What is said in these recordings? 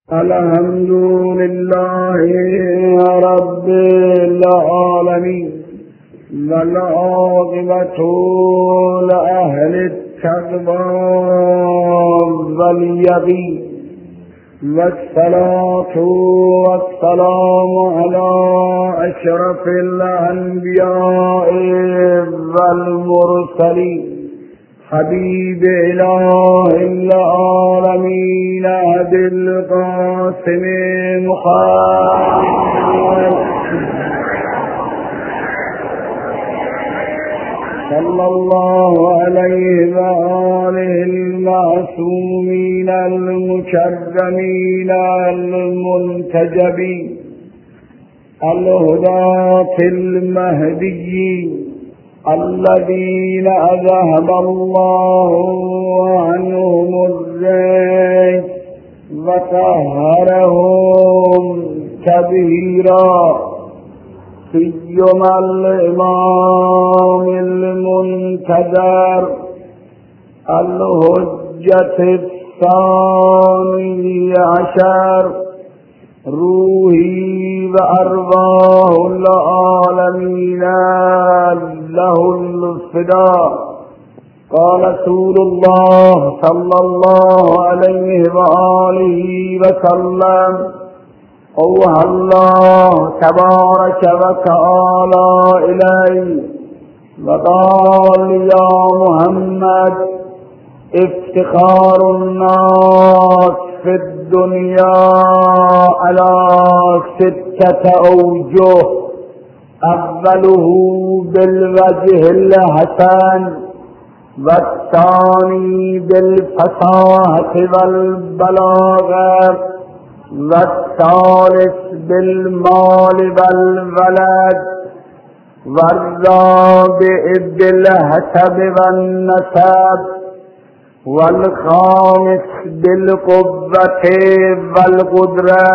الحمد لله رب العالمين والعاقبة لأهل التقوى واليقين والصلاة والسلام على أشرف الأنبياء والمرسلين حبيب إله العالمين أبي القاسم محمد صلى الله عليه وآله المعصومين المكرمين المنتجبين الهداة المهديين الذين أذهب الله عنهم الرجس وطهرهم تطهيرا سيما الإمام المنتظر الحجة الثاني عشر روحي وأرواح العالمين له الفداء. قال رسول الله صلى الله عليه وآله وسلم أوحى الله تبارك وتعالى إليه وقال يا محمد افتخار الناس في الدنيا على 6 أوجه أوله بالوجه الحسن والثاني بالفصاحة والبلاغة والثالث بالمال والولد والرابع بالحسب والنسب والخامس بالقوة والقدرة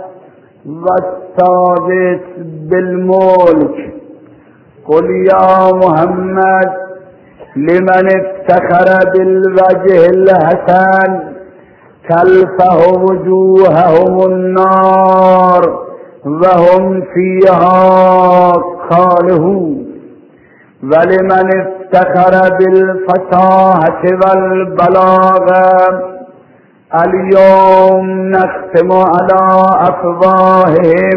والسادس بالملك. قل يا محمد لمن افتخر بالوجه الحسن كلفه وجوههم النار وهم فيها خالدون، ولمن افتخر بالفصاحة والبلاغة اليوم نختم على أفواههم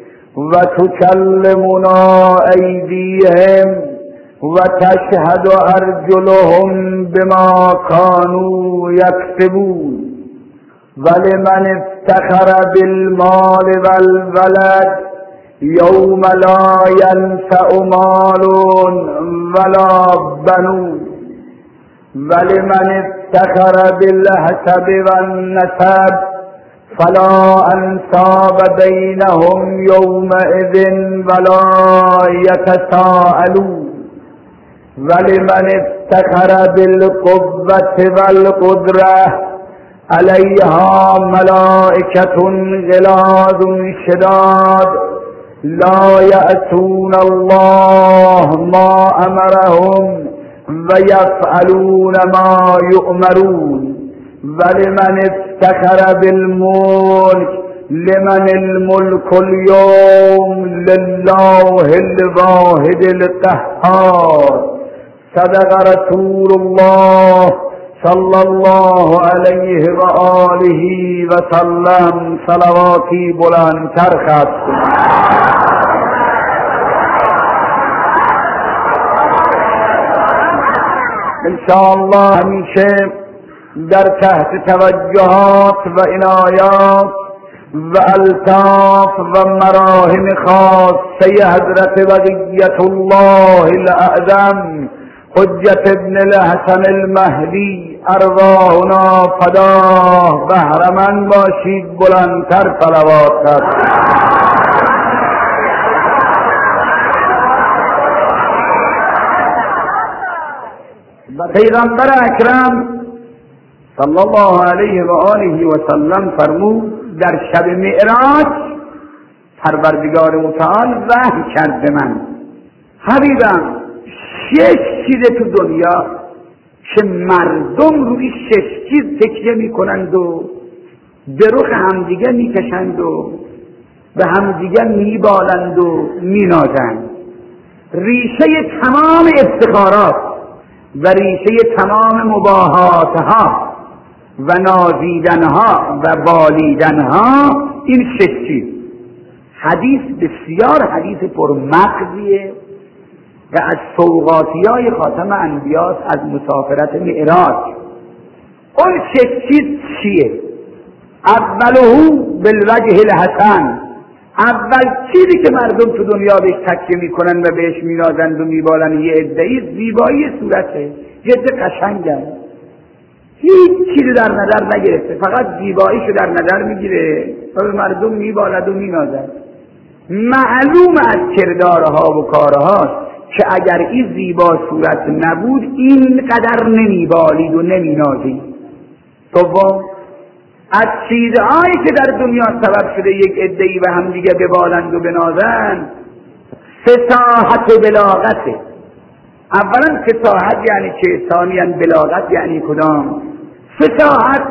وتكلمنا أيديهم وتشهد أرجلهم بما كانوا يكسبون. ولمن افتخر بالمال والولد يوم لا ينفع مال ولا بنون. ولمن افتخر بالحسب والنسب فلا أنساب بينهم يومئذ ولا يتساءلون. ولمن افتخر بالقوة والقدرة عليها ملائكة غلاظ شداد لا يأتون الله ما أمرهم ويفعلون ما يؤمرون. ولمن افتخر بالملك لمن الملك اليوم لله الواحد القهار. صدق رسول الله صلى الله عليه وآله وسلم. صلواتی بلندتر خواست انشاءالله همیشه در تحت توجهات و عنایات و الطاف و مراهم خاصه حضرت بقیت الله الاعظم حجت ابن الحسن المهدی ارواحنا فداه بهرمند باشید. بلندتر صلوات کرد. پیغمبر اکرم صلی الله علیه و آله و سلم فرمود در شب معراج پروردگار متعال وحی کرد به من حبیبم 6 چیز تو دنیا که مردم روی 6 چیز تکیه میکنند و به رخ همدیگه میکشند و به همدیگه میبالند و مینازند. ریشه تمام افتخارات و ریشه تمام مباهاتها و نازیدنها و بالیدنها این شش چیز. حدیث بسیار حدیث پرمغزیه و از سوغاتیای خاتم انبیاست، از مسافرت معراج. اون شش چیز چیه؟ اولهو بالوجه الحسن، اول چیزی که مردم تو دنیا بهش تکیه میکنن و بهش مینازند و میبالن یه عده‌ای زیبایی صورته، یه عده قشنگن، هیچ چیزی در نظر نگرفته، فقط زیباییشو در نظر میگیره و به مردم میبالد و مینازد. معلوم از کردارها و کارهاست که اگر این زیبا صورت نبود اینقدر نمیبالید و نمینازید. دوم، از چیزهایی که در دنیا سبب شده یک عده‌ای و هم دیگه ببالند و بنازند فصاحت و بلاغته. اولا فصاحت یعنی چه؟ ثانیاً بلاغت یعنی کدام؟ فصاحت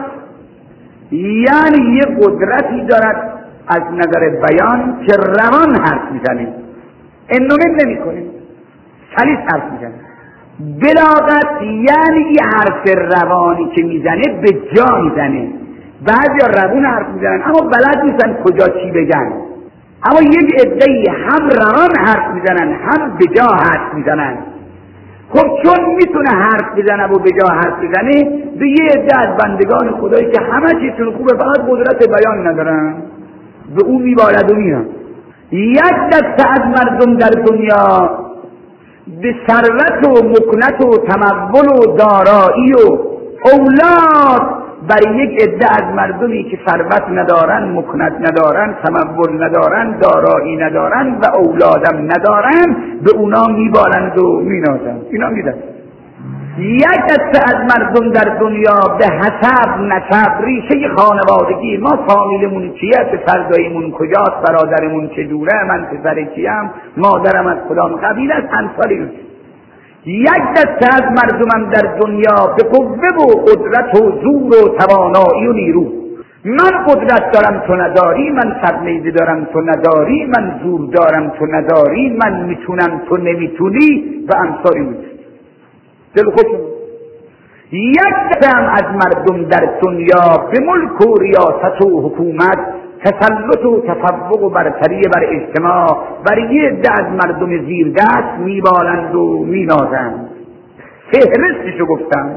یعنی یه قدرتی دارد از نظر بیان که روان حرف میزنه، انومن نمی کنه، سلیس حرف میزنه. بلاغت یعنی یه حرف روانی که میزنه به جا میزنه. بعضی روان حرف میزنن اما بلد نیستن کجا چی بگن، اما یک عده‌ای هم روان حرف میزنن هم به جا حرف میزنن. خب چون میتونه حرف بزنه و به جا حرف بزنه، به یه عده از بندگان خدایی که همه چیزشون خوبه فقط قدرت بیان ندارن، به اون میبالد و میرن. یک دسته از مردم در دنیا به ثروت و مکنت و تمول و دارایی و اولاد، برای یک عده از مردمی که ثروت ندارن، مکنت ندارن، تمول ندارن، دارایی ندارن و اولادم ندارن، به اونا میبالند و مینازند. اینا میدن. یک دسته از مردم در دنیا به حسب نسب، ریشه خانوادگی، ما فامیلمون کیه، پسرداییمون کجاست، برادرمون چجوره، من پسر کیم، مادرم از کدام قبیله است، همسالی. یک دسته از مردمم در دنیا به قوه و قدرت و زور و توانایی و نیرو، من قدرت دارم تو نداری، من سرنیزه دارم تو نداری، من زور دارم تو نداری، من میتونم تو نمیتونی و امثالی بود. دل خودم. یک دسته هم از مردم در دنیا به ملک و ریاست و حکومت، تسلط و تفوق و برتری بر اجتماع، برای یه عده از مردم زیر دست میبالند و مینازند. فهرستشو گفتم،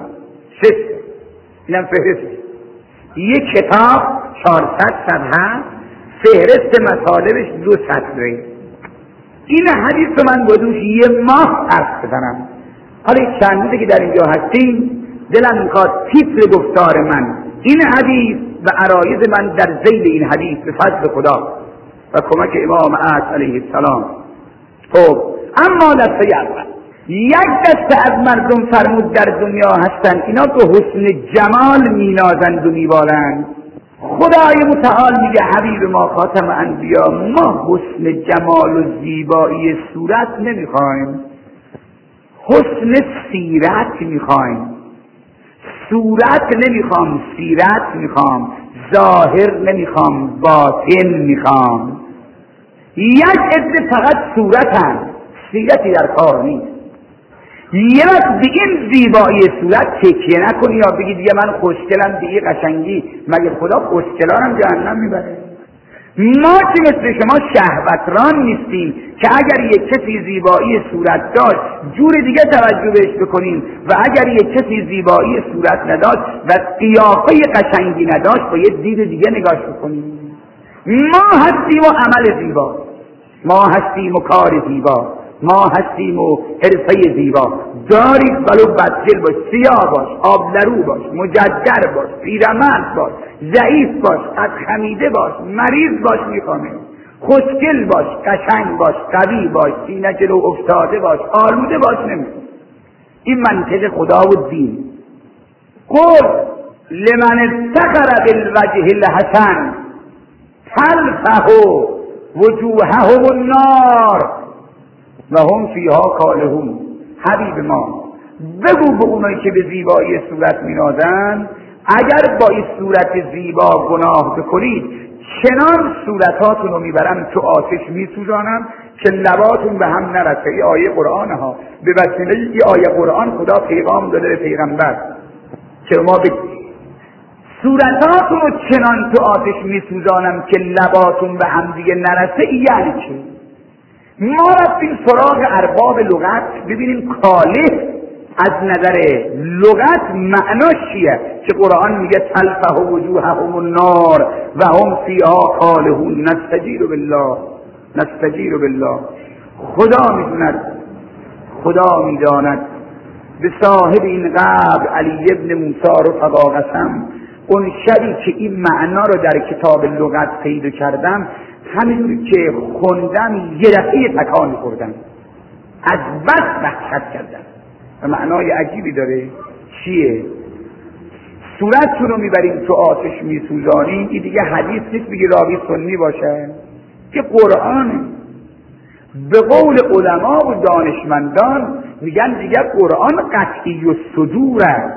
اینم فهرست. یک کتاب 400 صفحه، فهرست مطالبش 2 سطره. این حدیث رو من بدوش یه ماه حرف بزنم. حالا چند روزه که در اینجا هستیم دلم میخواد تیتر گفتار من این حدیث و عرایض من در ذیل این حدیث به فضل خدا و کمک امام عصر علیه السلام. خب اما دسته اول، یک دسته از مردم فرمود در دنیا هستن اینا به حسن جمال مینازند و میبالند. خدای متعال میگه حبیب ما خاتم انبیا، ما حسن جمال و زیبایی صورت نمیخوایم، حسن سیرت میخوایم. صورت نمیخوام، سیرت میخوام، ظاهر نمیخوام، باطن میخوام. یک عده فقط صورتن، سیرتی در کار نیست. یه وقت به این زیبایی صورت تکیه نکنی یا بگی دیگه من خوشگلم، دیگه قشنگی، مگه خدا خوشگلانم جهنم میبره؟ ما که مثل شما شهوتران نیستیم که اگر یک کسی زیبایی صورت داشت جور دیگه توجه بهش بکنیم و اگر یک کسی زیبایی صورت نداشت و قیافه قشنگی نداشت با یه دید دیگه نگاش بکنیم. ما هستیم و عمل زیبا، ما هستیم و کار زیبا، ما هستیم و حرفه زیبا. داری ولو بدجل باش، سیاه باش، آبلرو باش، مجدر باش، پیرمرد باش، ضعیف باش، قد خمیده باش، مریض باش، میخوامه خوشگل باش، قشنگ باش، قوی باش، سینه جلو افتاده باش، آلوده باش، نمیخوام. این منطق خدا و دین. قل لمن افتخر بالوجه الحسن تلفح وجوههم النار و هم فیها کالهون. حبیب ما بگو به اونایی که به زیبایی صورت مینازن اگر با این صورت زیبا گناه بکنید چنان صورتاتون رو میبرم تو آتش میسوزانم که لباتون به هم نرسه. این آیه قرآن ها، به وسیله این آیه قرآن خدا پیغام داده به پیغمبر که ما صورتاتون رو چنان تو آتش میسوزانم که لباتون به هم دیگه نرسه. یعنی چی؟ ما رفتیم سراغ ارباب لغت ببینیم کاله از نظر لغت معناش چیه که قرآن میگه تلفح وجوههم النار و هم فیها خالدون. نستجیر بالله، نستجیر بالله. خدا میدوند، خدا میداند. به صاحب این قبر علی ابن موسی رفقا قسم، اون شبی که این معنا رو در کتاب لغت پیدا کردم همینجوری که خوندم یه دفعه تکان خوردم، از بس وحشت کردم. و معنای عجیبی داره. چیه؟ صورتتون رو میبریم تو آتش میسوزانیم. این دیگه حدیث نیست بگی راوی سنی باشه، که قرآنه. به قول علما و دانشمندان میگن دیگه قرآن قطعی و صدوره،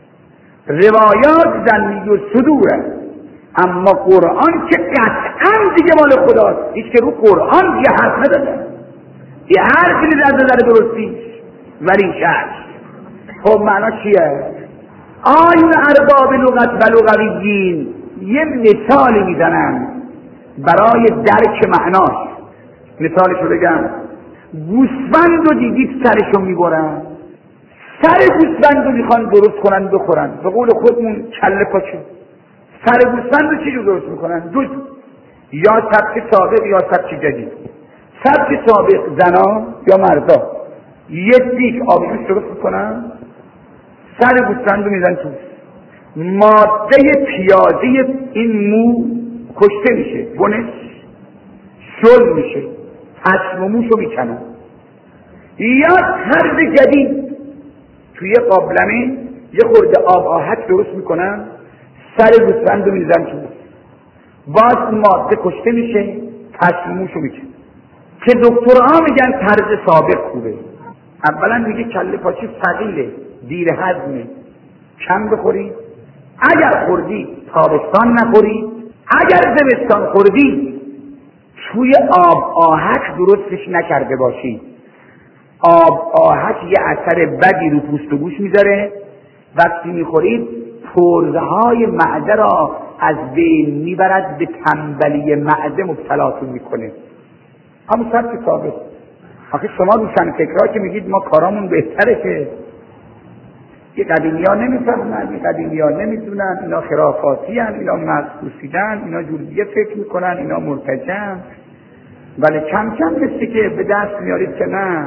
روایات زنی و صدوره، اما قرآن که قطعا دیگه مال خداست. هیچ که رو قرآن دیگه حرف نداره. یه حرفی در نظر درستیش ولی شک. خب معنا چیه؟ آیون ارباب لغت و لغویین یه مثالی میزنن برای درک معناش. مثالشو بگم، گوسفند رو دیدید سرشو میبرن، سر گوسفند رو میخوان درست کنن بخورن. به قول خودمون کله پاچه. سر گوسفند رو چجور درست میکنن؟ دو، یا سبک سابق یا سبک جدید. سبک سابق زنا یا مردا یه دیگ آبجوش درست میکنن، سر گوسفند رو میزن تو، ماده پیازی این مو کشته میشه، بنش شل میشه، پشم و موشو میکنن. یا طرز جدید، توی قابلمه یه خورده آب آهک درست میکنن، سر گوسفند رو میزن تو، باز ماده کشته میشه، پشم و موشو میکنن. که دکترها میگن طرز سابق خوبه. اولا دیگه کله پاچه ثقیله، دیر هضمه، کم بخورید. اگر خوردید تابستان نخورید، اگر زمستان خوردید توی آب آهک درستش نکرده باشید. آب آهک یه اثر بدی رو پوست و گوش میذاره، وقتی میخورید پرزه های معده را از بین میبرد، به تنبلی معده مبتلاتون میکنه. همون سبک ثابت. آخه شما روشن فکرها که میگید ما کارامون بهتره، که یه قدیمی ها نمیفهمن، یه قدیمی ها نمیدونن، اینا خرافاتی هن، اینا مغزوسیدن، اینا جور دیگه فکر میکنن، اینا مرتجن. ولی کم کم مثل که به دست میارید که نه،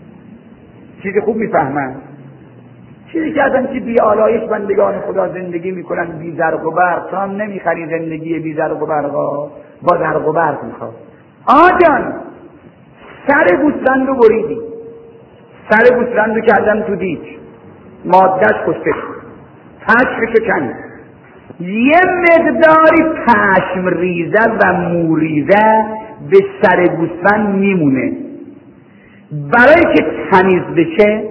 چیزی خوب میفهمن. چیزی که ازم که بی آلایش بندگان خدا زندگی میکنن، بی زرق و برق. تو هم نمیخری زندگی بی زرق و برقا، با زرق و برق میخواد. آجان سر گوسفند رو بریدی، سر گوسفند رو کردن تو دیگ، مادهش کشته شد، پشمشو کند، یه مقداری پشم ریزه و موریزه به سر گوسفند میمونه. برای که تمیز بشه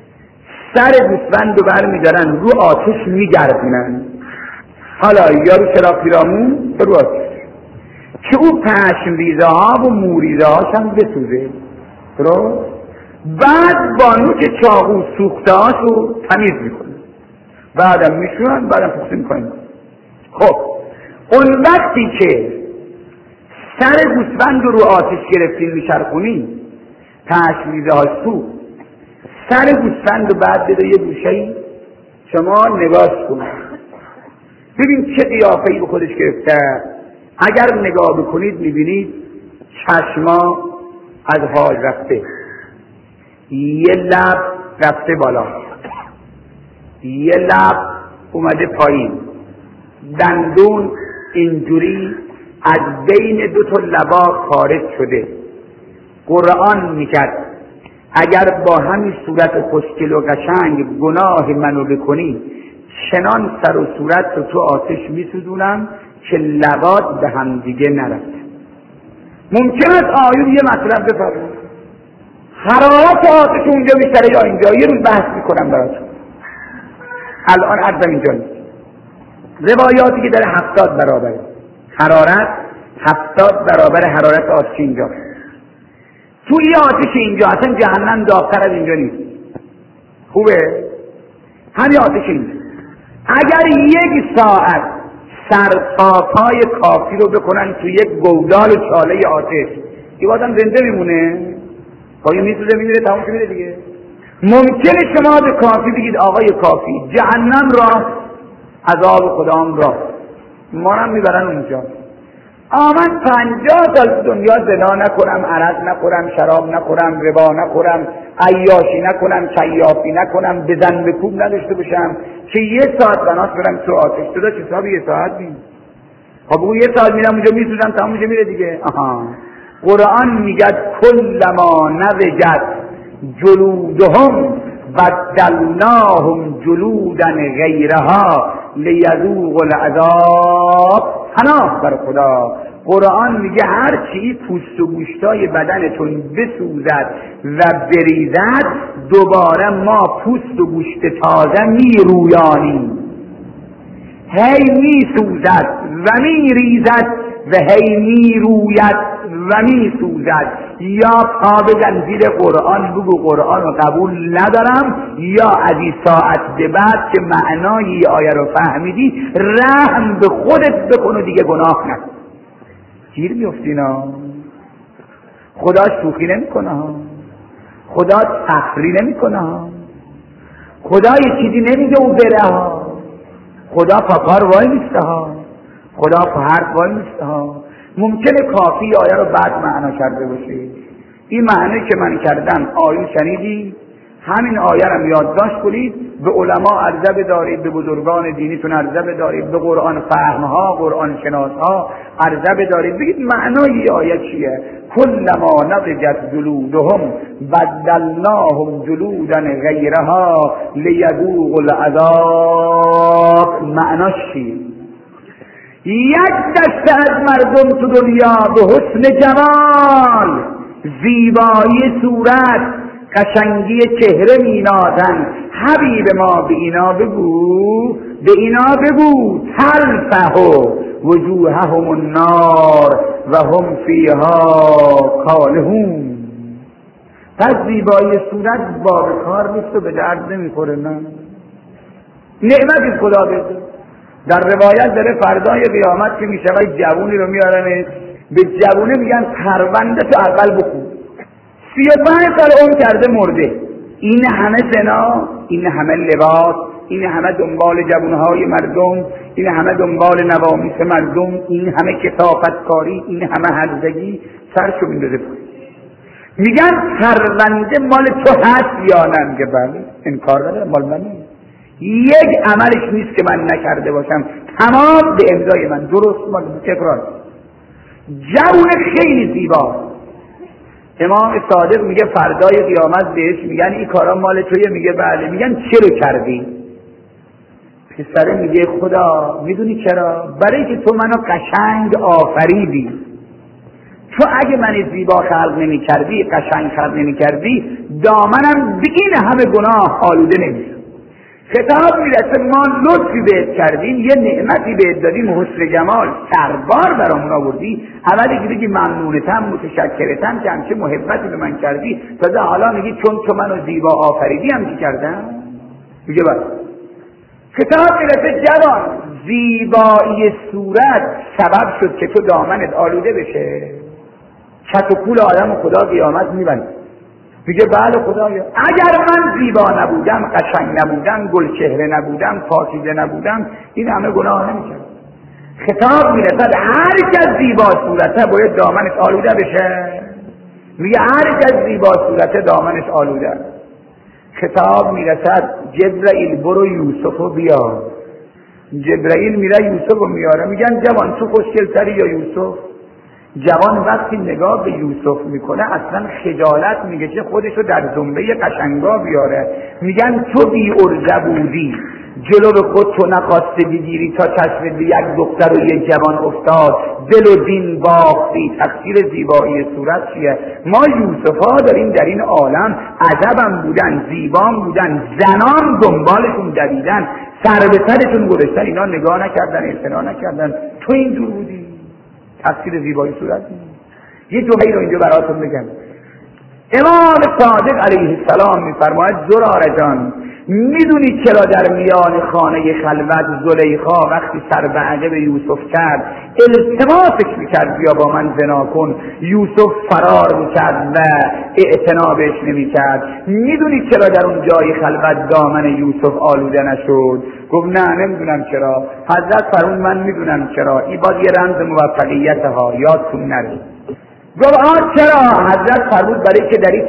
سر گوسفند رو برمیدارن رو آتش میگردونن، حالا یا رو چراغ پیرامون رو آتش، که او پشم ریزه ها و موریزه هاش هم بسوزه. بعد با نوک چاقو سوخته هاش رو تمیز میکنه، بعدم میشونن، بعدم پخته میکنن. خب اون وقتی که سر گوسفند رو آتش گرفتین میچرخونین، پشم ریزه هاش سوخت، سر گوسفند رو بعد بده یه گوشه‌ای شما نگاش کن، ببین چه قیافه‌ای به خودش گرفته. اگر نگاه بکنید میبینید چشما از حال رفته، یه لب رفته بالا، یه لب اومده پایین، دندون اینجوری از بین دو تا لبا خارج شده. قرآن میگه اگر با همین صورت خوشگل و قشنگ گناه منو بکنی، چنان سر و صورت رو تو آتش میسوزونم که لبات به هم دیگه نرفته. ممکن است آیون یه مطلب بفرمایید، حرارت آتش اونجا بیشتره یا اینجا؟ یه روز بحث میکنم براتون، الان عرضم اینجا نیست. روایاتی که داره 70 برابر حرارت، 70 برابر حرارت آتش اینجا. تو این آتش اینجا اصلا جهنم داغ‌تر از اینجا نیست. خوبه؟ همین آتش اینجا اگر 1 ساعت سرتاپای کافی رو بکنن تو یک گودال و چاله آتش، این آدم زنده میمونه؟ پای میسوزه میمیره، تمام میره دیگه. ممکنه شما به کافی بگید آقای کافی جهنم را، عذاب خدام را، ما هم میبرن اونجا. من 50 سال دنیا زنا نکنم، عرق نخورم، شراب نخورم، ربا نخورم، عیاشی نکنم، چیافی نکنم، بزن بکوب نداشته باشم که 1 ساعت بناس برم تو آتش. تو داشت حساب 1 ساعت بیم. خب بگو 1 ساعت میرم اونجا میسوزم، تمام میره دیگه. قرآن میگد کلما نضجت جلودهم بدلناهم جلودا غیرها لیذوقوا العذاب. پناه بر خدا، قرآن میگه هر چی پوست و گوشتای بدنتون بسوزد و بریزد، دوباره ما پوست و گوشت تازه میرویانیم. هی میسوزد و میریزد و هی میروید و میسوزد. یا پا بزن زیر قرآن بگو قرآن رو قبول ندارم، یا از این ساعت به بعد که معنای آیه رو فهمیدی رحم به خودت بکن و دیگه گناه نکن. گیر میفتینا. خدا شوخی نمیکنه ها، خدا تفری نمیکنه ها، خدا یه چیزی نمیگه و بره ها، خدا پاکار وای نیسته ها، خدا پا حرف وای نیسته ها. ممکنه کافی آیه رو بعد معنا کرده باشه. این معنی که من کردم آیه شنیدی، همین آیه رو یادداشت کنید، به علما عرضه بدارید، به بزرگان دینیتون عرضه بدارید، به قرآن فهمها، قرآن شناسها عرضه بدارید، بگید معنای آیه چیه. کلما نضجت جلودهم بدلناهم جلودا غیرها لیذوقوا العذاب. معناش چیه؟ 1 دسته از مردم تو دنیا به حسن جمال، زیبایی صورت، قشنگی چهره مینازن. حبیب ما به اینا بگو، به اینا بگو تلفح وجوههم النار و هم فیها کالحون. پس زیبایی صورت باب کار نیست و به درد نمیخوره. نه، نعمت خدا بده. در روایت داره فردای قیامت که میشه جوونی رو میارن، به جوونه میگن پرونده تو اول بخون، 35 سال عمر کرده مرده. این همه زنا، این همه لباس، این همه دنبال جوانهای مردم، این همه دنبال نوامیس مردم، این همه کثافتکاری، این همه هرزگی، سرشو میندازه پایین. میگن پرونده مال تو هست یا نه؟ میگه بله. انکار نداره، مال منه. 1 عملش نیست که من نکرده باشم، تمام به امضای من. درست مال تکرار. جوون خیلی زیبا، امام صادق میگه فردای قیامت بهش میگن این کارا مال تویه؟ میگه بله. میگن چرا کردی؟ پسره میگه خدا میدونی چرا؟ برای که تو منو قشنگ آفریدی. تو اگه من زیبا خلق نمی کردی، قشنگ خلق نمی کردی، دامنم به این همه گناه آلوده نمیشه. خطاب میرسه ما لطفی بهت کردیم، یه نعمتی بهت دادیم، حسن جمال، سربار برامون آوردی، اولی که بگی ممنونتم، متشکرتم که همچه محبتی به من کردی، تازه حالا میگی چون تو منو زیبا آفریدی همچه کردم؟ میگه بس. خطاب میرسه جوان، زیبایی صورت سبب شد که تو دامنت آلوده بشه. چت و کول آدم خدا قیامت میبنده. میگه بله خدایا، اگر من زیبا نبودم، قشنگ نبودم، گل چهره نبودم، پاکیزه نبودم، این همه گناه نمیکردم. خطاب میرسد هر کس زیبا صورته باید دامنش آلوده بشه. میگه هر کس زیبا صورته دامنش آلوده. خطاب میرسد جبرائیل برو یوسفو بیار. جبرائیل میره یوسفو میاره. میگن جوان تو خوشگل‌تری یا یوسف؟ جوان وقتی نگاه به یوسف میکنه اصلا خجالت میکشه، خودشو در زنبه قشنگا بیاره. میگن تو بی ارزه بودی، جلو به خود تو نخواسته بگیری تا چشمت به یک دختر و یک جوان افتاد، دل و دین باختی. تقصیر زیبایی صورت چیه؟ ما یوسفا داریم در این عالم، عجبم بودن، زیبام بودن، زنان دنبالشون دویدن، سر به سرشون گذاشتن، اینا نگاه نکردن، اعتنا نکردن. تو اینجور بودی. تقصیر زیبایی صورت نیست. یه جمعی رو اینجا براتون بگم. امام صادق علیه السلام میفرماید زراره جان، میدونی چرا در میان خانه خلوت زلیخا وقتی سر به عقب یوسف کرد التماسش میکرد بیا با من زنا کن، یوسف فرار میکرد و اعتنا بهش نمیکرد؟ میدونی چرا در اون جای خلوت دامن یوسف آلوده نشد؟ گفت نه نمیدونم چرا. حضرت فرمود من میدونم چرا. این باز یه رمز موفقیت ها، یادتون نره. گفت چرا؟ حضرت فرمود برای که در این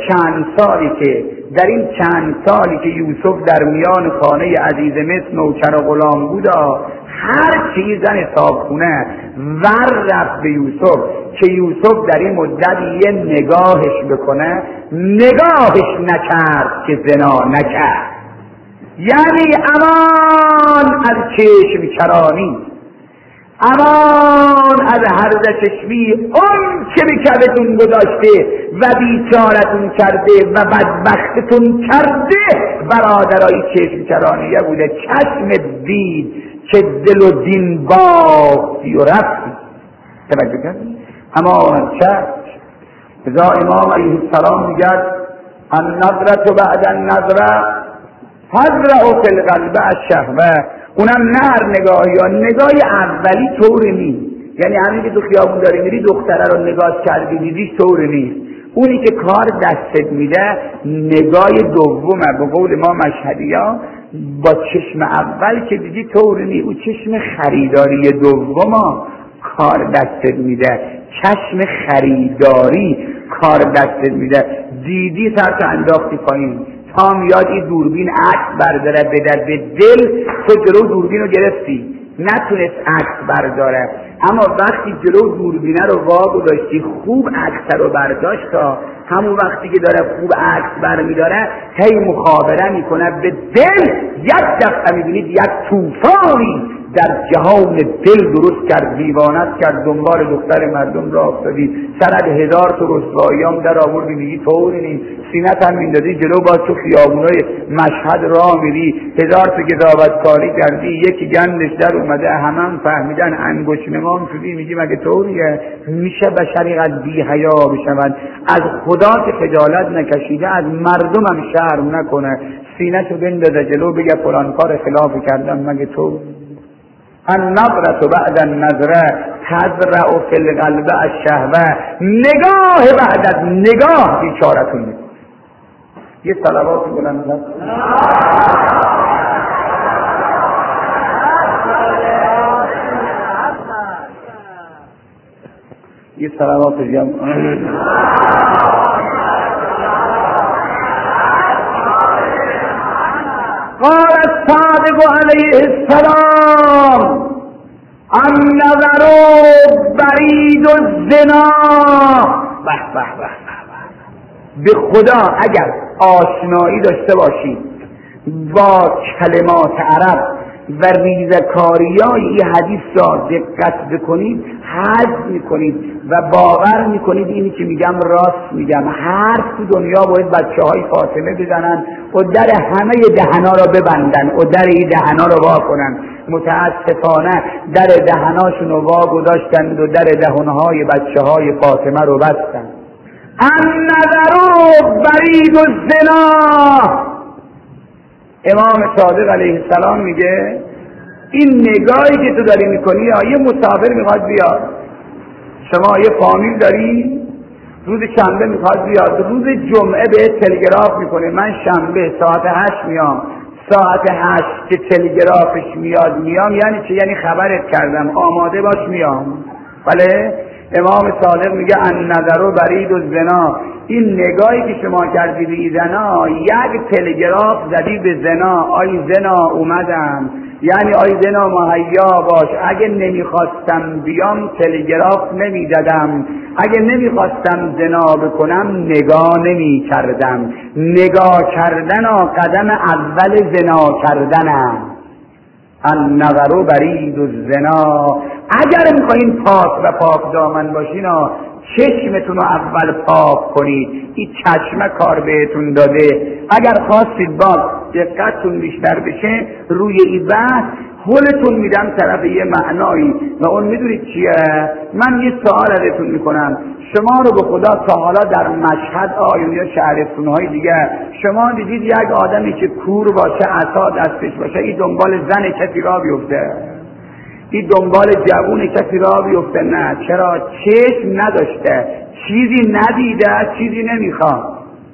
چند سالی که یوسف در میان خانه عزیز مصر نوکر و غلام بود، هر چیز زن صابخونه ور رفت به یوسف که یوسف در این مدت یه نگاهش بکنه، نگاهش نکرد که زنا نکرد. یعنی امان از چشم چرانی، امان از هرزه چشمی، اون که به کبتون گذاشته و بیچارتون کرده و بدبختتون کرده برادرای چشم چرانیه بوده. چشم دید که دل و دین باختی و رفتی. توجه کردی؟ امان از چشم. ازا امام علیه السلام میگد النظرة بعد النظرة تزرع فی القلب الشهوة. اونم نر نگاه، یا نگاه اولی طور نیست، یعنی همین که تو خیابون داری میری دختره رو نگاه کردی دیدیش طور نیست. اونی که کار دستت میده نگاه دومه. به قول ما مشهدیا با چشم اول که دیدی طور نیست، اون چشم خریداری دوم کار دستت میده. چشم خریداری کار دستت میده. دیدی سرت انداختی پایین تا میاد این دوربین عکس برداره بده به دل، تو جلو دوربین رو گرفتی نتونست عکس برداره، اما وقتی جلو دوربینه رو واگو داشتی خوب عکس رو برداشت، تا همون وقتی که داره خوب عکس برمیداره هی مخابره میکنه به دل. یک دفعه میبینید یک طوفانی در جهان دل درست کرد، دیوانت کرد، دنبال دختر مردم را افتادی، سند 1000 تا رسواییام در آوردی، میگی طوری نیست، سینت هم میندازی جلو، باز تو خیابونای مشهد راه میری 1000 تا قضاوتکاری کردی، یکی گندش در اومده، همه فهمیدن، انگشت نمام شدی، میگی مگه طوریه؟ میشه بشری قد بی حیا بشود؟ از خدا که خجالت نکشیده از مردم هم شرم نکنه، سینه‌شو بندازه جلو بگه فلان کار خلاف کردم، مگه تو؟ النظرة بعد النظرة تزرع فی القلب الشهوة. نگاه بعد از نگاه بیچارتون میکنه. یه صلوات بلند بزن. یه صلوات جمع. قال الصادق علیه السلام النظر برید الزنا. به خدا اگر آشنایی داشته باشید با کلمات عرب و ریزکاریای این حدیث را دقت بکنید، حذف میکنید و باور میکنید اینی که میگم راست میگم. هر تو دنیا باید بچه‌های فاطمه بزنن و در همه دهنا را ببندن و در این دهنا را وا کنن. متاسفانه در دهناشون رو وا گذاشتند و در دهنهای بچه‌های فاطمه رو بستند. النظر برید الزنا. امام صادق علیه السلام میگه این نگاهی که تو داری میکنی، یه مسافر میخواد بیاد، شما یه فامیل داری، روز شنبه میخواد بیاد، روز جمعه به تلگراف میکنه من شنبه ساعت 8 میام. ساعت 8 که تلگرافش میام، یعنی چه؟ یعنی خبرت کردم، آماده باش میام. بله، امام صادق میگه النظر برید الزنا. این نگاهی که شما کردی به زنا، یک تلگراف زدی به زنا، آی زنا اومدم، یعنی آی زنا مهیا باش، اگه نمیخواستم بیام تلگراف نمیدادم، اگه نمیخواستم زنا بکنم نگاه نمیکردم. نگاه کردن قدم اول زنا کردنم. النظر برید الزنا. اگر میخواین پاک و پاک دامن باشین چشمتون رو اول پاک کنید. این چشمه کار بهتون داده. اگر خواستید باز دقتتون بیشتر بشه روی این بحث حلتون میدم طرف یه معنایی و اون میدونید چیه؟ من یه سوال ازتون میکنم. شما رو به خدا تا حالا در مشهد یا شهرستان‌های دیگه شما دیدید یک آدمی که کور باشه، عصا دستش باشه، این دنبال زن کسی را بیفته؟ این دنبال جوون کسی را بیفته؟ نه. چرا؟ چشم نداشته، چیزی ندیده، چیزی نمیخواد.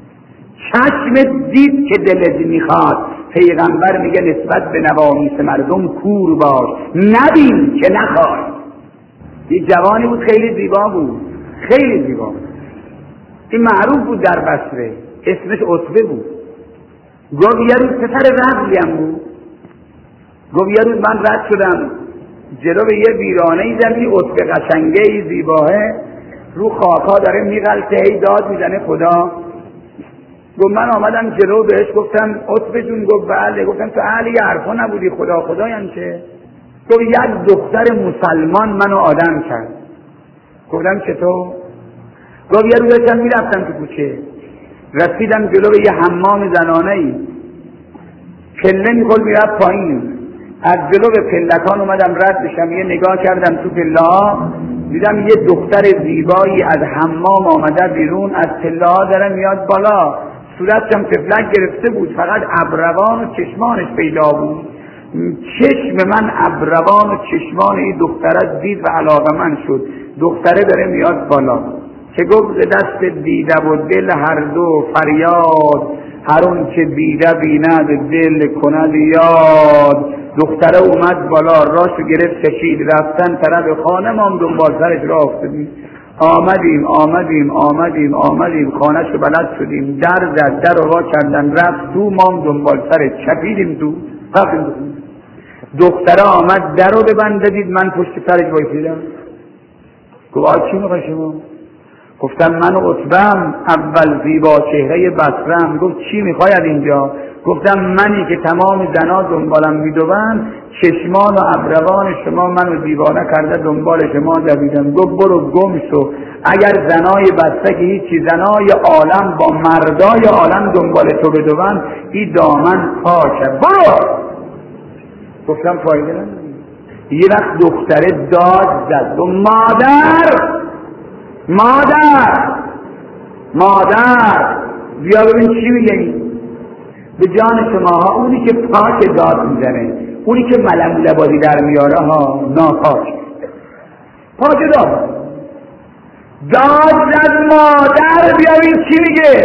چشم دید که دلت میخواد. پیغمبر میگه نسبت به نوامیس مردم کور باش، نبین که نخوای. یه جوانی بود خیلی زیبا بود، خیلی زیبا بود. این معروف بود در بصره، اسمش عتبه بود. گفت یه روز پسر رقلیم بود. گفت یه روز من رد شدم جلو به یه ویرانه دیدم عتبه قشنگه زیباه رو خاکا داره میغلطه، هی داد میزنه خدا. گفت من آمدم جلو بهش گفتم عتبه جون. گفت بله. گفتم تو اهل یه حرفا نبودی خدا خدایم چه؟ گفت یک دختر مسلمان منو آدم کرد. گفتم چطور؟ گفت یه روز داشتم میرفتم تو کوچه، رسیدم جلو به یه حمام زنانه‌ای، پله میخورد میرفت پایین، از جلو به پلکان اومدم رد بشم، یه نگاه کردم تو پله‌ها دیدم یه دختر زیبایی از حمام آمده بیرون، از پله‌ها داره میاد بالا، صورتشم تفلک گرفته بود، فقط ابروان و چشمانش پیدا بود. چشم من ابروان و چشمان این دختره دید و علاقه‌مند شد. دختره داره میاد بالا که گفت دست دیده و دل هر دو فریاد، هر اون که دیده بیند دل کند یاد. دختره اومد بالا، راشو گرفت کشید، رفتن طرف خانه، ما هم دنبال سرش راه افتادیم. آمدیم خانهشو بلد شدیم، در زد، در رو وا کردن، رفت تو، ما هم دنبال سرش چپیدیم تو، رفتیم تو. دختره آمد در رو ببنده، دید من پشت سرش وایسیدم. گفت چی میخوای شما؟ گفتم من عتبه‌ام، اول زیبا چهره بصره‌ام. گفت چی میخوای از اینجا؟ گفتم منی که تمام زنا دنبالم میدوند، چشمان و ابروان شما منو دیوانه کرده، دنبال شما دویدم. گفت برو گم شو، اگر زنای بسته که هیچی، زنای عالم با مردای عالم دنبال تو بدوند، این دامن پاکه، برو. گفتم فایده نداره. یه وقت دختره داد زد و مادر بیا ببین چی میگه. به جان شماها اونی که پاک داد میزنه، اونی که ملم لبادی در میاره ها ناپاک. پاک داد زد مادر بیا ببین چی میگه.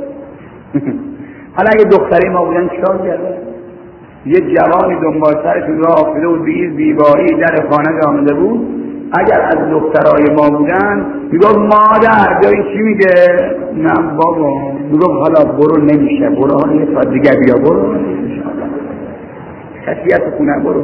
حالا اگه دختری ما بودن چیکار کرده؟ یه جوانی دنبال سرشون راه افتاده و به زیبایی در خانه آمده بود، اگر از دخترای ما بودن میگفت مادر بیا چی میگه؟ نه بابا. میگفت حالا برو، نمیشه، برو حالا یه ساعت دیگه بیا، برو خصیت خونه، برو.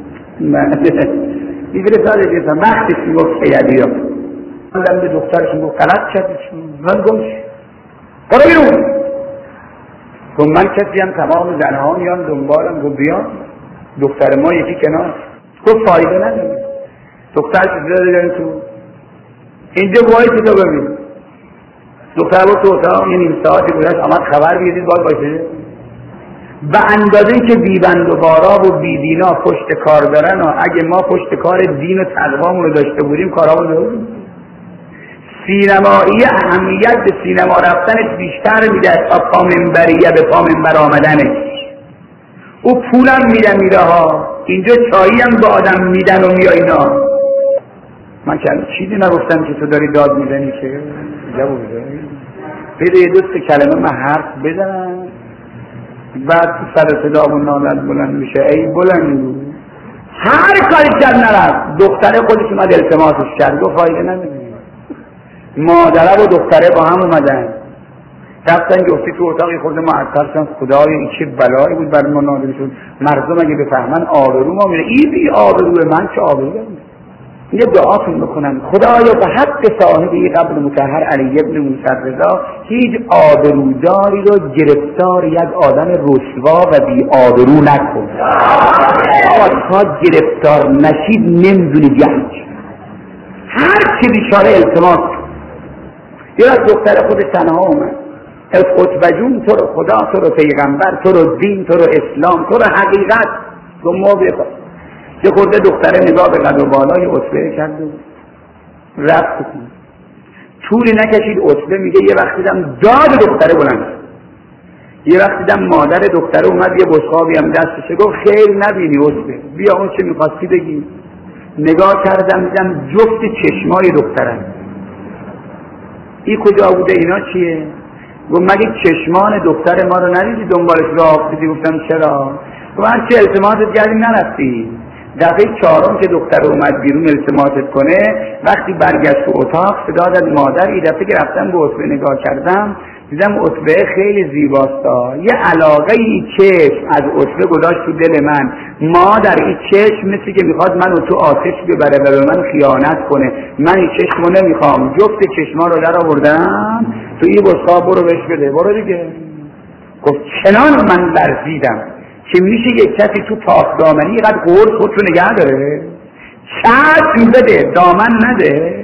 میبره ساعت دیگه وقتش میگفت که بیا. من به دخترشون گفت غلط کردی، من گمش برو بیرون. گفت من کسی هم تمام زنها میان دنبالم. گفت بیا. دختر ما یکی کنار. گفت فایده نداره. دختر چیزی داریم تو اینجا باید تو ببین. دختر با تو اتاق یه نیم ساعتی بودش آمد خبر بیدید باید باشه. به اندازه که بیبند و باراب و بیدینا پشت کار دارن و اگه ما پشت کار دین و تقوامون رو داشته بودیم کارامون داریم. سینمایی اهمیت به سینما رفتنش بیشتر میده تا پا منبریه به پا منبر آمدنش. او پولم میده ها، اینجا چایی هم به آدم میدن و میای اینا. من چیزی نگفتم که تو داری داد میزنی که جواب داری. بده یه دوست کلمه من حرف بزنم، بعد سر صدا و نالت بلند میشه. ای بلند هر کاری کرد نرفت. دختره خودش اومد التماسش کرد، گفت فایده نداره. مادره و دختره با هم اومدن رفتن گفتی تو اتاقی خورده معطل شدن. خدای این چه بلایی بود بر ما نازل شد. مردم اگه بفهمن آبرو ما میره. این بی آبروه، من چه آبرو دارم؟ یه دعاتون بکنم خدایا به حق صاحبی قبل مطهر علی ابن موسی رضا هیچ آبروداری رو گرفتار یک آدم رسوا و بی آبرو نکن. تا گرفتار نشید نمیدونی بیان هر چی بیچاره التماس کن. یه از دختر خود تنها اومد خطبه جون تو رو خدا، تو رو پیغمبر، تو رو دین، تو رو اسلام، تو رو حقیقت تو ما بخواد. یه خورده دختره نگاه به قد و بالای عتبه کرد و رفت کن. طولی نکشید عتبه میگه یه وقت دیدم داد دختره بلند، یه وقت دیدم مادر دختره اومد یه بشقابی هم دستشه گفت خیر نبینی عتبه بیا اون چه میخواستی بگی. نگاه کردم دیدم جفت چشمای دخترم. این کجا بوده اینا چیه؟ گفت مگه چشمان دختر ما رو ندیدی دنبالش راه افتادی؟ گفتم چرا؟ گفت هر چه التماست کردی نرفتی. دفعه چهارم که دختر اومد بیرون التماست کنه وقتی برگشت تو اتاق صدا داد مادر. این دفعه که رفتم به عتبه نگاه کردم دیدم عتبه خیلی زیباستا. یه علاقه ای چشم از عتبه گذاشت تو دل من. مادر این چشم مثل که میخواد منو تو آتش ببره و به من خیانت کنه. من این چشمو نمیخوام. جفت چشما رو در آوردم تو این بشقاب برو بهش بده. برو دیگه. گفت چنان من لرزیدم که میشه یک کسی تو پاک دامنی اینقدر قرص خودشو نگه داره؟ چشم بده دامن نده.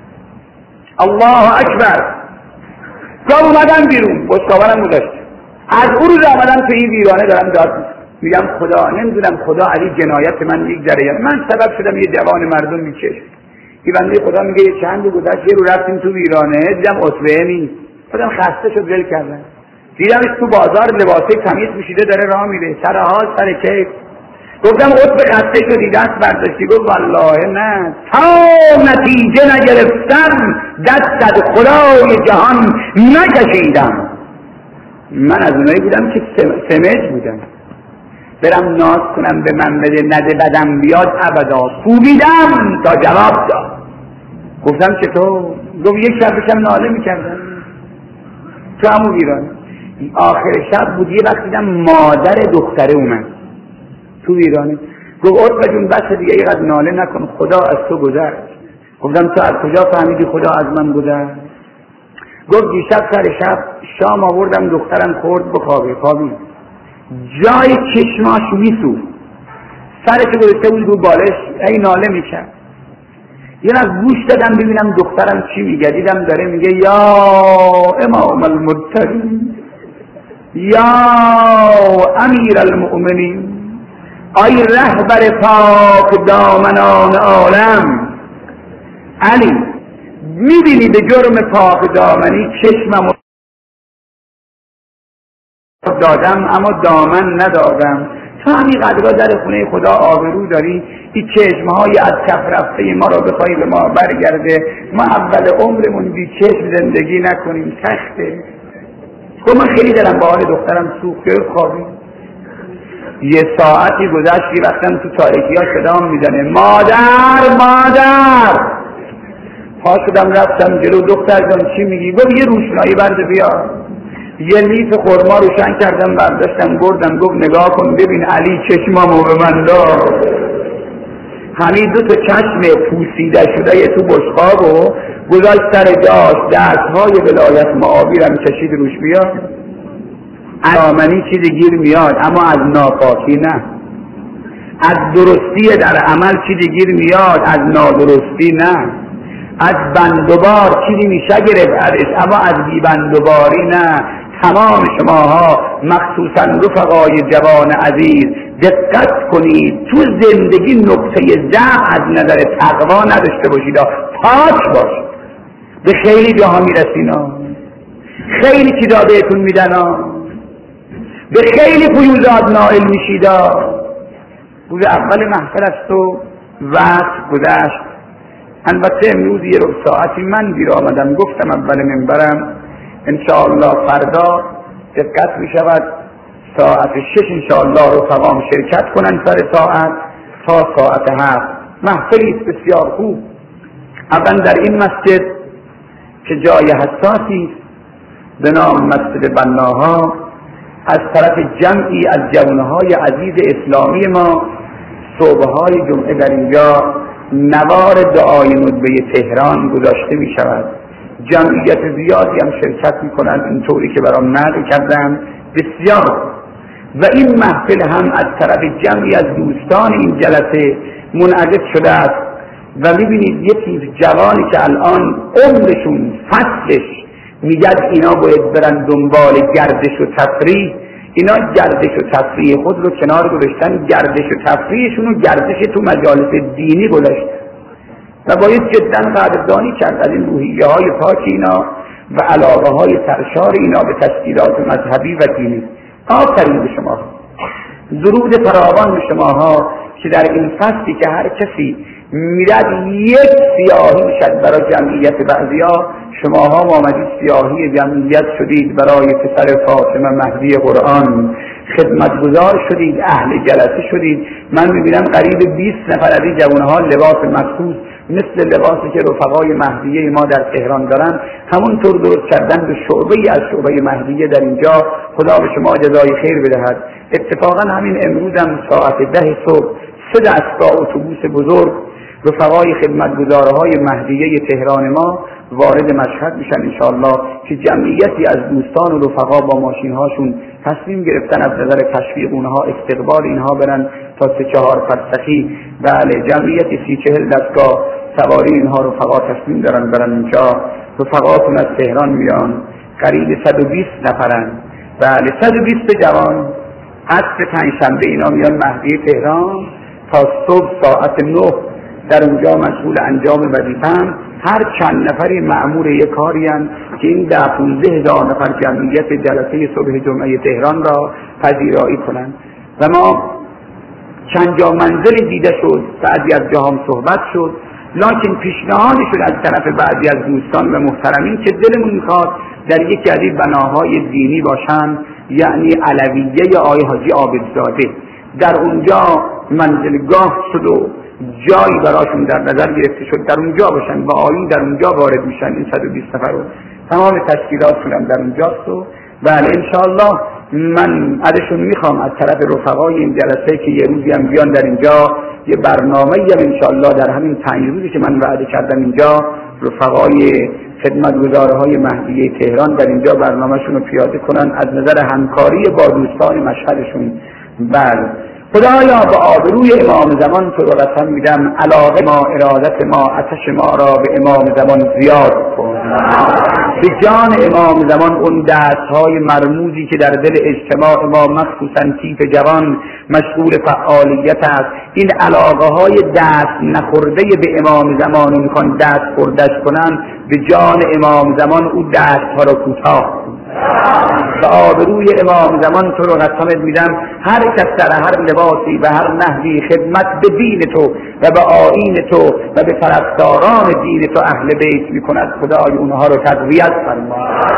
الله اکبر. گاه اومدم بیرون بشقابرم گذاشت. از اون روز آمدم تو این ویرانه دارم داد میگم خدا نمیدونم خدا علی جنایت من میگذره. من سبب شدم یه جوان مردم میکشه. این بنده خدا میگه یه چند گذشت یه رو رفتیم تو ویرانه دیدم عتبه نیست. خودم خسته شد ول کردم. دیدمش تو بازار لباسه تمیز پوشیده داره راه میره سر حال سر کیف. گفتم عتبه خسته شدی دست برداشتی؟ گفت والله نه تا نتیجه نگرفتم دست از خدای جهان نکشیدم. من از اونایی بودم که سمج بودم برم ناز کنم به من بده نده بدم بیاد ابدا. کوبیدم تا جواب داد. گفتم چطور؟ گفت یک شب بشم ناله میکردم تو همون ویرانه. آخر شب بود یه وقت دیدم مادر دختره اومد تو ویرانه. گفت عتبه جون بس دیگه اینقدر ناله نکن خدا از تو گذشت. گفتم تو از کجا فهمیدی خدا از من گذشت؟ گفت دیشب سر شب شام آوردم دخترم خورد بخوابه خوابید جای چشماش میسوخت سرش گذاشته بود رو بالش ای ناله میکرد. یه از گوش دادم ببینم دخترم چی میگه. دیدم داره میگه یا امام المتقین یا امیر المؤمنین ای رهبر پاک دامنان عالم. علی میبینی به جرم پاک دامنی چشمم دادم اما دامن ندادم. تو همین قدرها در خونه خدا آبرو داری این چشمهای از کف رفته ما رو بخوایی به ما برگرده. ما اول عمرمون بی چشم زندگی نکنیم سخته. خب من خیلی دلم با حال دخترم سوخته خوابی. یه ساعتی گذشتی رفتم تو تاریکی ها صدام میزنه مادر مادر. پا شدم رفتم جلو. دختر جان چی میگی؟ گفت یه روشنایی برده بیا. یه لیف خرما روشن کردم برداشتم بردم. گفت نگاه کن ببین علی چشمامو به من داد. همین دو تا چشم پوسیده شده یه تو بشقاب و گذاشت سر جاش. دستهای ولایت معابیرم کشید روش بیا. دامنی چیزی گیر میاد اما از ناپاکی نه. از درستی در عمل چیزی گیر میاد از نادرستی نه. از بندوبار چیزی میشه گرفت اما از بی بندوباری نه. تمام شماها مخصوصا رفقای جوان عزیز دقت کنید تو زندگی نقطه ضعف از نظر تقوا نداشته باشید. پاک باشید. به خیلی جاها میرسینا خیلی چیزا بهتون میدن به خیلی فیوزات نائل میشیدا. روز اول محفل است و وقت گذشت. البته امروز یه رو ساعتی من دیر آمدم. گفتم اول منبرم انشاءالله فردا دقت می شود ساعت 6 انشاءالله رو تمام شرکت کنن سر ساعت تا ساعت 7. محفلی است بسیار خوب. اول در این مسجد که جای حساسی است به نام مسجد بناها از طرف جمعی از جوانهای عزیز اسلامی ما صبحهای جمعه در اینجا نوار دعای ندبه تهران گذاشته می شود. جمعیت زیادی هم شرکت می کنند، اینطوری که برام نقل کردم بسیار. و این محفل هم از طرف جمعی از دوستان این جلسه منعقد شده است و میبینید یه تیز جوانی که الان عمرشون فصلش میگد اینا باید برن دنبال گردش و تفریح، اینا گردش و تفریح خود رو کنار گذاشتن، گردش و تفریحشون رو گردش تو مجالس دینی گذاشتن و باید جدا قدردانی کرد از این روحیه های پاک اینا و علاقه های سرشار اینا به تشکیلات مذهبی و دینی. آفرین به شما، درود فراوان به شماها که در این فصلی که هر کسی میرد یک سیاهی شد برای جمعیت بعضیا، شماها آمدید سیاهی جمعیت شدید برای پسر فاطمه مهدی قرآن، خدمتگزار شدید، اهل جلسه شدید. من میبینم قریب 20 نفر از این جوانها لباس مخصوص مثل لباسی که رفقای مهدیه ما در تهران دارن همونطور درست کردن به شعبه‌ای از شعبه مهدیه در اینجا. خدا به شما جزای خیر بدهد. اتفاقا همین امروزم ساعت 10 صبح 3 دستگاه اتوبوس بزرگ رفقای خدمتگزارهای مهدیه تهران ما وارد مشهد میشن انشاءالله که جمعیتی از دوستان و رفقا با ماشین هاشون تصمیم گرفتن از نظر تشویق اونها استقبال اینها برن تا 3-4 فرسخی. بله، جمعیتی 30-40 دستگاه سواری اینها رفقا تصمیم دارن برن اینجا. رفقاتون از تهران میان، قریب 120 نفرن. بله، 120 جوان. عصر پنجشنبه اینا میان مهدیه تهران تا صبح ساعت 9 در اونجا مشغول انجام وظیفه‌اند. هر چند نفری مأمور یک کاری هستند که این 10-15 هزار نفر جمعیت جلسه صبح جمعه تهران را پذیرایی کنند. و ما چند جا منزل دیده شد، بعضی از جاها صحبت شد، لکن پیشنهادی شد از طرف بعضی از دوستان و محترمین که دلمون میخواد در یکی از این بناهای دینی باشند، یعنی علویه آقای حاجی عابدزاده. در اونجا منزلگاه شد و جایی براشون در نظر گرفته شد در اونجا باشن، با آیین در اونجا وارد میشن. این 120 نفر رو تمام تشکیلاتشون هم در اونجاست و بله انشاءالله من ازشون میخوام از طرف رفقای این جلسه که یه روزی هم بیان در اینجا یه برنامه‌ای هم انشاءالله در همین 5 روزی که من وعده کردم اینجا رفقای خدمتگزارهای مهدیه تهران در اینجا برنامه‌شون رو پیاده کنن از نظر همکاری با دوستان مشهدشون. بله خدایا به آبروی امام زمان تو رو قسم میدم، علاقه ما، ارادت ما، آتش ما را به امام زمان زیاد کن. به جان امام زمان اون دستهای مرموزی که در دل اجتماع ما مخصوصا تیپ جوان مشغول فعالیت است، این علاقه های دست نخورده به امام زمان رو میخوان دست خوردش کنن، به جان امام زمان اون دستها را کوتاه کن. به آبروی امام زمان تو رو قسمت میدم، هر کس در هر لباسی و هر نحوی خدمت به دین تو و به آیین تو و به طرفداران دین تو اهل بیت میکند، خدای اونها رو تقویت فرما.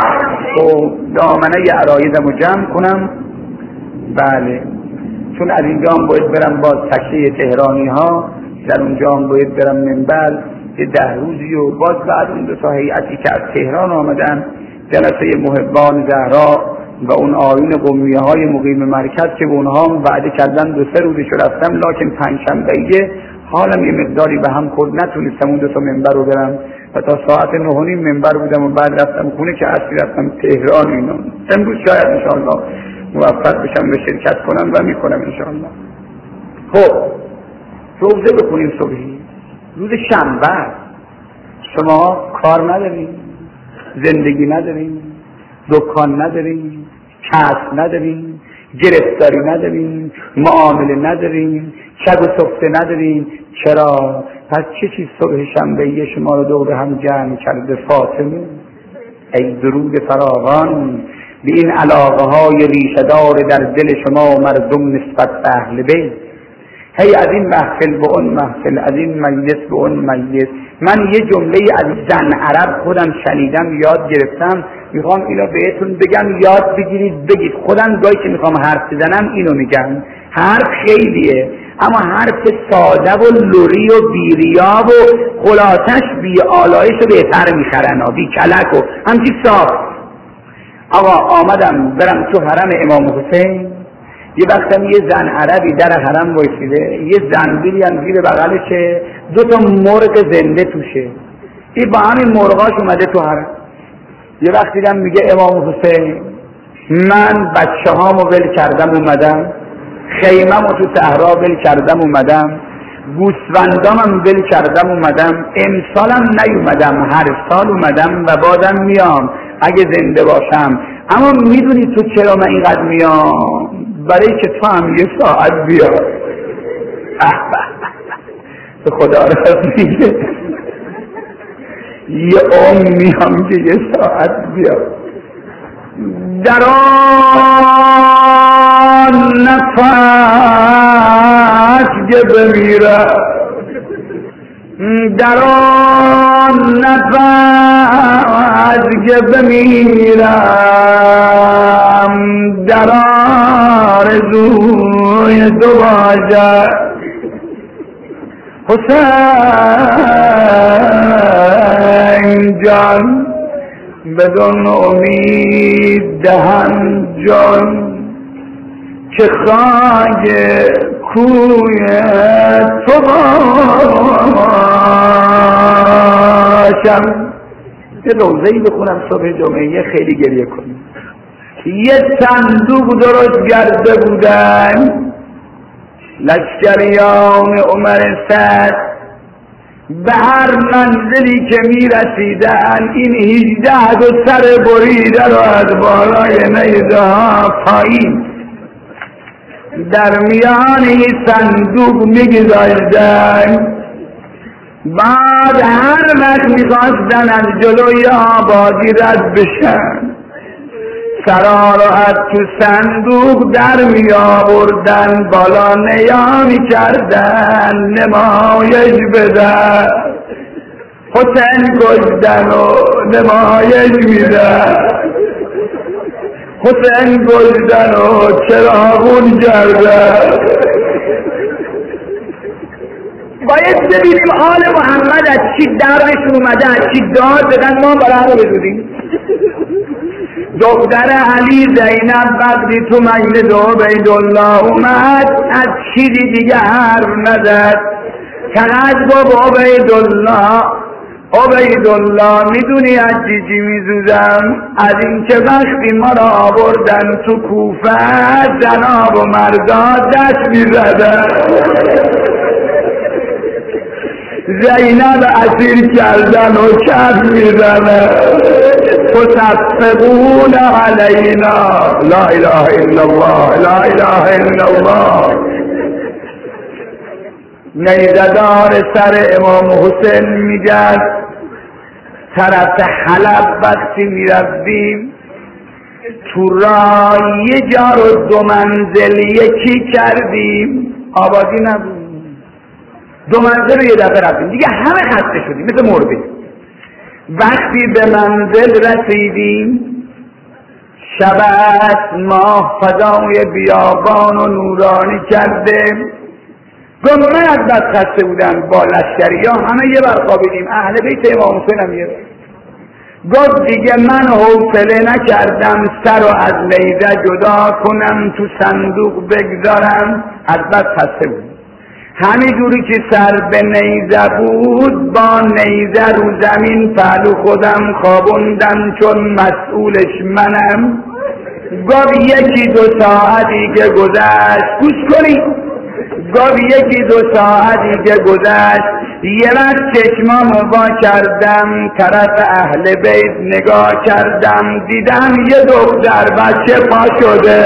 تو دامنه عرایزم رو جمع کنم. بله، چون از اینجا هم باید برم باز تشریح تهرانی ها، در اونجا هم باید برم منبر یه 10 روزی و باز بعد اون 2 تا هیئتی که از تهران آمدن، جلسه محبان زهرا و اون آیین قومیه های مقیم مرکز که به اونها وعده کردن 2-3 روزی شد رفتم، لکن پنجشنبه حالم یه مقداری به هم خورد، نتونستم اون 2 تا منبر رو برم و تا ساعت 9:30 منبر بودم و بعد رفتم خونه که عصری رفتم تهران. اینا امروز شاید انشاءالله موفق بشم به شرکت کنم و میکنم انشاءالله. خب روزه بخونیم صبحی، روز شنبه. شما کار نداریم، زندگی نداریم، دکان نداریم، کسب نداریم، گرفتاری نداریم، معامله نداریم، شب و سفته نداریم. چرا؟ پس چه چیز صبح شنبه شما رو دور هم جمع کرده فاطمه؟ ای درود فراوان به این علاقه های ریشه‌دار در دل شما مردم نسبت به اهل بیت. هی از این محفل به اون محفل، از این مجلس به اون مجلس. من یه جمله از زن عرب خودم شنیدم یاد گرفتم، میخوام اینو بهتون بگم یاد بگیرید بگید. خودم گاهی که میخوام حرف بزنم اینو میگم. حرف خیلیه اما حرف ساده و لوری و بیریا و خلاصش بی آلایش و بهتر میخرن و بی کلک و همچی صاف. آقا آمدم برم تو حرم امام حسین، یه وقتم یه زن عربی در حرم وایسیده، یه زنبیلی هم زیر بغلشه، 2 مرغ زنده توشه. این با همین مرغاش اومده تو حرم. یه وقت دیدم میگه امام حسین من بچه هامو ول کردم اومدم، خیممو تو صحرا ول کردم اومدم، گوسفندامم ول کردم اومدم، امسالم نیومدم، هر سال اومدم و بازم میام اگه زنده باشم. اما میدونی تو چرا من اینقدر میام؟ برای که تو هم یه ساعت بیا. به خدا راست میگه، یه میام که یه ساعت بیا. در آن نفس که بمیرم، در آن نفس که بمیرم، در آرزوی تو باشد حسین جان، بدون امید دهن جان که خاک کوی تو باشم. یه روزه‌ای بخونم صبح جمعه خیلی گریه کنم. یه صندوق درست کرده بودن لشکریان عمر سعد، به هر منزلی که می رسیدن این 18 سر بریده رو از بالای نیزه ها پایین در میان این صندوق می گذاشتن. بعد هر وقت می خواستن از جلوی آبادی رد بشن، سرا رو از تو صندوق در می آوردن، بالا نیا می کردن نمایش بدن، حسین کشتن و نمایش میدن، حسین کشتن و چراغون کردن. باید ببینیم آل محمد از چی درشون اومده، از چی داد بدن، ما برای رو بدونیم. دختر علی زینب وقتی تو مجلس عبیدالله اومد از چیزی دیگه حرف نزد، فقط گفت عبیدالله میدونی از چی میسوزم؟ از این که وقتی ما را آوردن تو کوفه جناب و مردا دست میزدن، زینب اسیر کردن و کف میزنن، تصفقون علینا. لا اله الا الله، لا اله الا الله. نیزدار سر امام حسین میگن طرف حلب وقتی میرفتیم تو راه یه جا رو 2 منزل یکی کردیم، آبادی نبود، 2 منزل رو یه دفعه رفتیم دیگه همه خسته شدیم مثل مرده. وقتی به منزل رسیدیم شب است، ماه فضای بیابان و نورانی کرده. گفت من از بس خسته بودم با لشکریا همه یه بر خوابیدیم، اهل بیت امام حسین هم یه بر. گفت دیگه من حوصله نکردم سر رو از نیزه جدا کنم تو صندوق بگذارم، از بس خسته بودم. همینجوری که سر به نیزه بود با نیزه رو زمین پهلو خودم خوابوندم چون مسئولش منم. گفت 1-2 ساعتی که گذشت، گوش کنید، گفت 1-2 ساعتی که گذشت یه وقت چشمامو وا کردم طرف اهل بیت نگاه کردم، دیدم یه دختر بچه پا شده.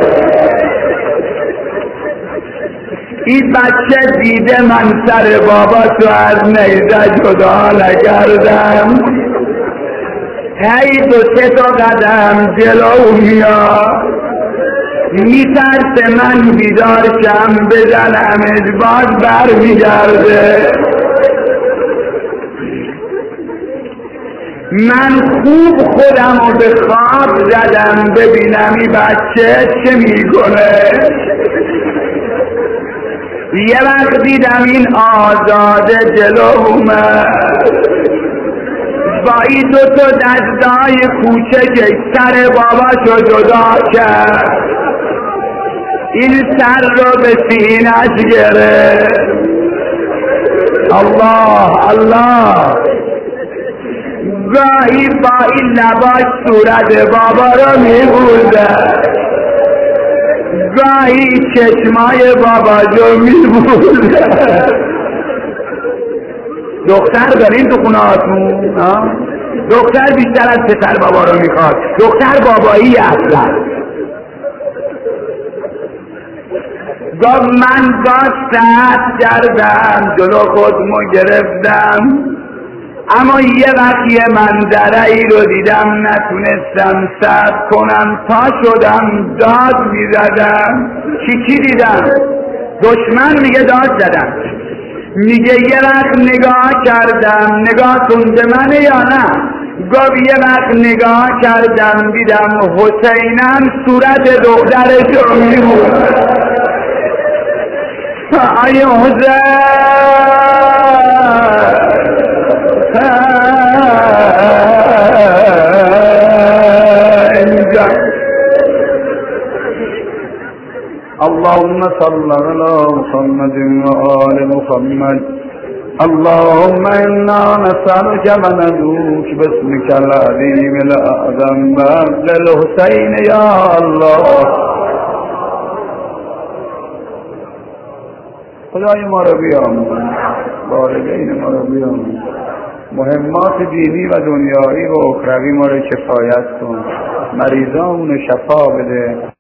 این بچه دیده من سر بابا تو از نیزه جدا نکردم، هی 2-3 قدم جلو میاد، میترسه من بیدار شم بزنمش باز بر میگرده. من خوب خودم رو به خواب زدم ببینم این بچه چه میکنه. یه وقت دیدم این آزاده جلو اومد با این 2 دستای کوچک سر باباشو جدا کرد. این سر رو به سینه‌اش گرفت. الله الله. گاهی با این لباش صورت بابا رو میبوده، گاهی چشمای بابا رو میبوده. دختر دارین تو خونه‌هاتون؟ دختر بیشتر از پسر بابا رو میخواد. دختر بابایی اصلا. گفت من با ساعت کردم جلو خودمو گرفتم، اما یه وقت یه منظره ای رو دیدم نتونستم صبر کنم، تا شدم داد میزدم. چی دیدم؟ دشمن میگه داد زدم. میگه یه وقت نگاه کردم، نگاهتون به منه یا نه؟ گفت یه وقت نگاه کردم دیدم حسینم صورت دخترش رو میبود. ای حسین. اللهم صل على محمد وآل محمد. اللهم إنا نسألك وندعوك باسمك العظيم الأعظم للحسين يا الله. خدای ما رو بیامرز، والدین ما رو بیامرز، مهمات دینی و دنیایی و اخروی ما رو کفایت کن، مریضامون شفا بده.